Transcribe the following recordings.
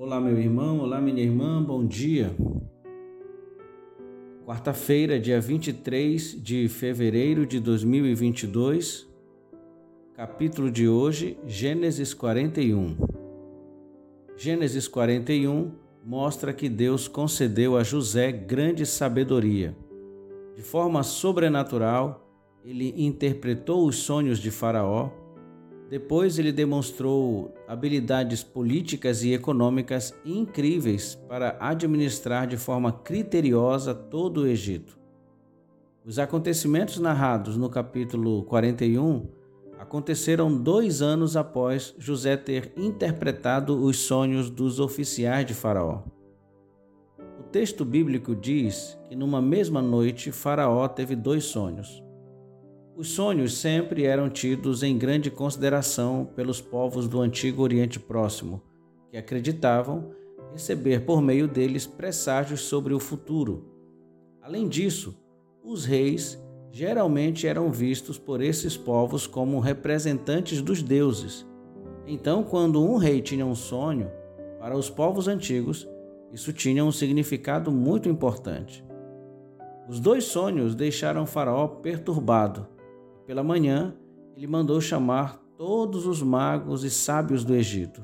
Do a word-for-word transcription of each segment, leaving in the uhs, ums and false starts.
Olá, meu irmão, olá, minha irmã, bom dia. Quarta-feira, dia vinte e três de fevereiro de dois mil e vinte e dois, capítulo de hoje, Gênesis quarenta e um. Gênesis quarenta e um mostra que Deus concedeu a José grande sabedoria. De forma sobrenatural, ele interpretou os sonhos de Faraó. Depois ele demonstrou habilidades políticas e econômicas incríveis para administrar de forma criteriosa todo o Egito. Os acontecimentos narrados no capítulo quarenta e um aconteceram dois anos após José ter interpretado os sonhos dos oficiais de Faraó. O texto bíblico diz que numa mesma noite Faraó teve dois sonhos. Os sonhos sempre eram tidos em grande consideração pelos povos do antigo Oriente Próximo, que acreditavam receber por meio deles presságios sobre o futuro. Além disso, os reis geralmente eram vistos por esses povos como representantes dos deuses. Então, quando um rei tinha um sonho, para os povos antigos, isso tinha um significado muito importante. Os dois sonhos deixaram Faraó perturbado. Pela manhã, ele mandou chamar todos os magos e sábios do Egito.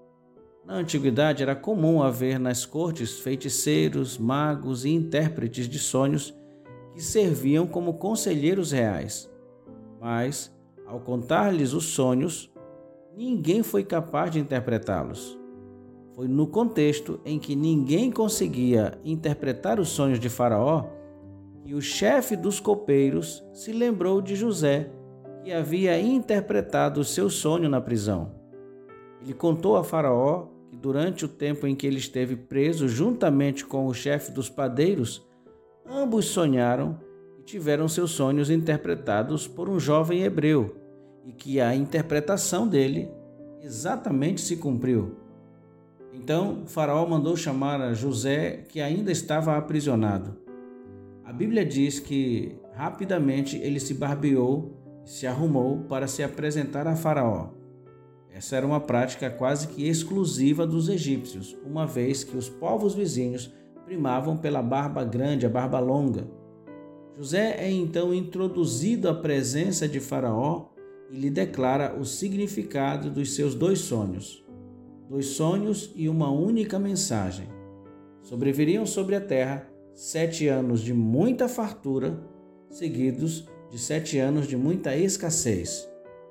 Na antiguidade, era comum haver nas cortes feiticeiros, magos e intérpretes de sonhos que serviam como conselheiros reais. Mas, ao contar-lhes os sonhos, ninguém foi capaz de interpretá-los. Foi no contexto em que ninguém conseguia interpretar os sonhos de Faraó que o chefe dos copeiros se lembrou de José, que havia interpretado o seu sonho na prisão. Ele contou a Faraó que durante o tempo em que ele esteve preso juntamente com o chefe dos padeiros, ambos sonharam e tiveram seus sonhos interpretados por um jovem hebreu, e que a interpretação dele exatamente se cumpriu. Então, o Faraó mandou chamar a José, que ainda estava aprisionado. A Bíblia diz que rapidamente ele se barbeou e se arrumou para se apresentar a Faraó. Essa era uma prática quase que exclusiva dos egípcios, uma vez que os povos vizinhos primavam pela barba grande, a barba longa. José é então introduzido à presença de Faraó e lhe declara o significado dos seus dois sonhos. Dois sonhos e uma única mensagem. Sobreviriam sobre a terra sete anos de muita fartura, seguidos de sete anos de muita escassez.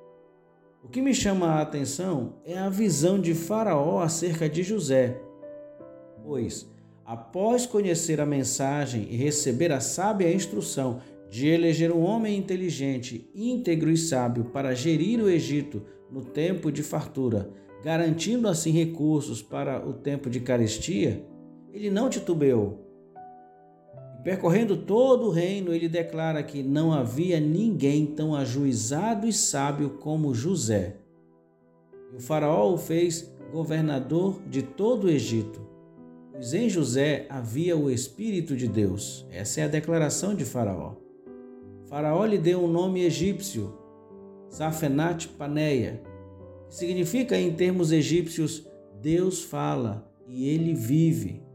O que me chama a atenção é a visão de Faraó acerca de José, pois, após conhecer a mensagem e receber a sábia instrução de eleger um homem inteligente, íntegro e sábio para gerir o Egito no tempo de fartura, garantindo assim recursos para o tempo de carestia, ele não titubeou. Percorrendo todo o reino, ele declara que não havia ninguém tão ajuizado e sábio como José. E o faraó o fez governador de todo o Egito, pois em José havia o Espírito de Deus. Essa é a declaração de Faraó. Faraó lhe deu um nome egípcio, Safenat Paneia, que significa em termos egípcios, Deus fala e ele vive.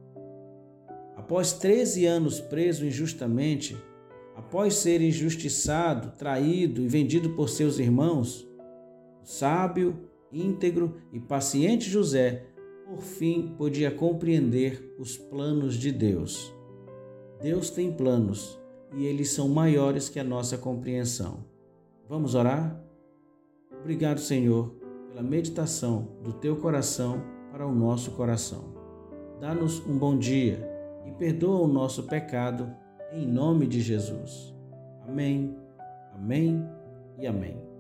Após treze anos preso injustamente, após ser injustiçado, traído e vendido por seus irmãos, o sábio, íntegro e paciente José, por fim, podia compreender os planos de Deus. Deus tem planos e eles são maiores que a nossa compreensão. Vamos orar? Obrigado, Senhor, pela meditação do Teu coração para o nosso coração. Dá-nos um bom dia e perdoa o nosso pecado, em nome de Jesus. Amém, amém e amém.